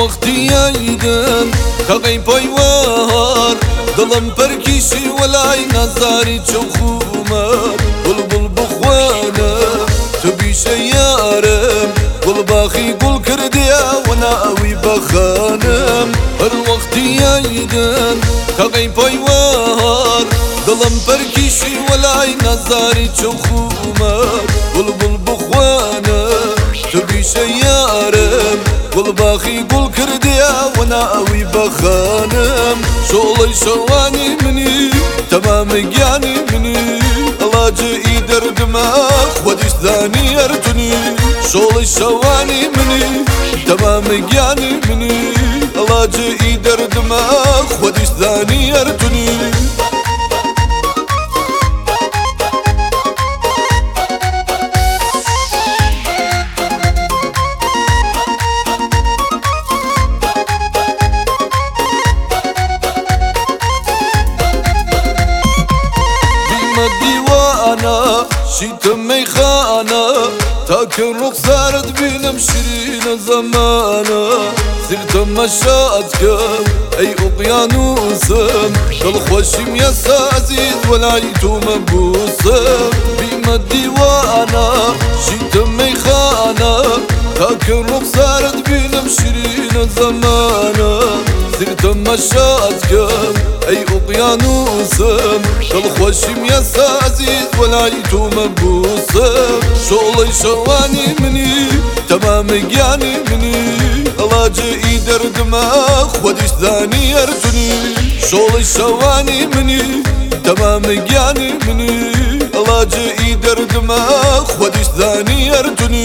وقتی ایدن کاغی پایوار دلم پرکیشی ولای نزاری چو خومر بلبل بخوانه تو بیشه یارم گل باخی گل کردیا و ناوی بخانم هر وقتی ایدن کاغی پایوار دلم پرکیشی ولای نزاری چو خومر بلبل بخوانه تو بیشه یارم گل باخی گل کردیا و ناوی بخانم شوڵەی شەوانی منی تەمام گیانی منی ئەڵاجی دەردمە خۆدیشتانی هەرتونی شوڵەی شەوانی منی تەمام گیانی منی ئەڵاجی دەردمە خۆدیشتانی هەرتونی دیوانه شیتم میخانه تا که رخسارت بینم شیرین زمانه زرتم مشاد کم ای اقیانوسم دل خوشیم یا عزیز ولای تو مبوسم بیم دیوانه شیتم میخانه تا که رخسارت بینم شیرین زمانه زرتم مشاد کم ای اقیانوسم دل خوشیم یا عزیز ولای تو مبوسم شوڵەی شەوانی منی تەمام گیانی منی ئەڵاجی دەردمە خۆدیشتانی هەرتونی شوڵەی شەوانی منی تەمام گیانی منی ئەڵاجی دەردمە خۆدیشتانی هەرتونی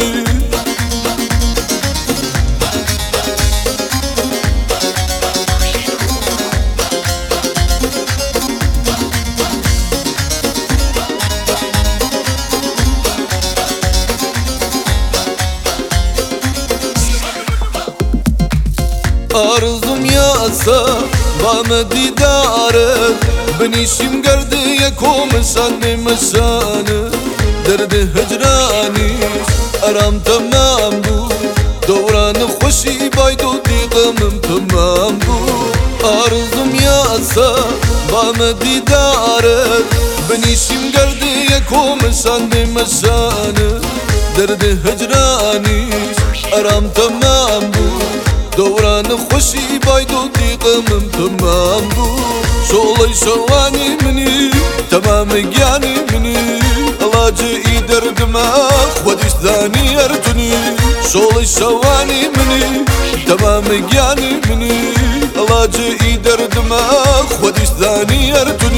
آرزوم یاسا بام دیدارت بنیشیم گرده یکم شانه مشانه درد هجرانیش ارام تمام بود دوران خوشی باید و دیقمم تمام بود آرزوم یاسا بام دیدارت بنیشیم گرده یکم شانه مشانه درد هجرانیش ارام تمام بود دوران خوشی باید و دیقمم تمام بود شوڵەی شەوانی منی تەمام گیانی منی ئەڵاجی دەردمە خۆدیشتانی هەرتونی شوڵەی شەوانی منی تەمام گیانی منی ئەڵاجی دەردمە خۆدیشتانی هەرتونی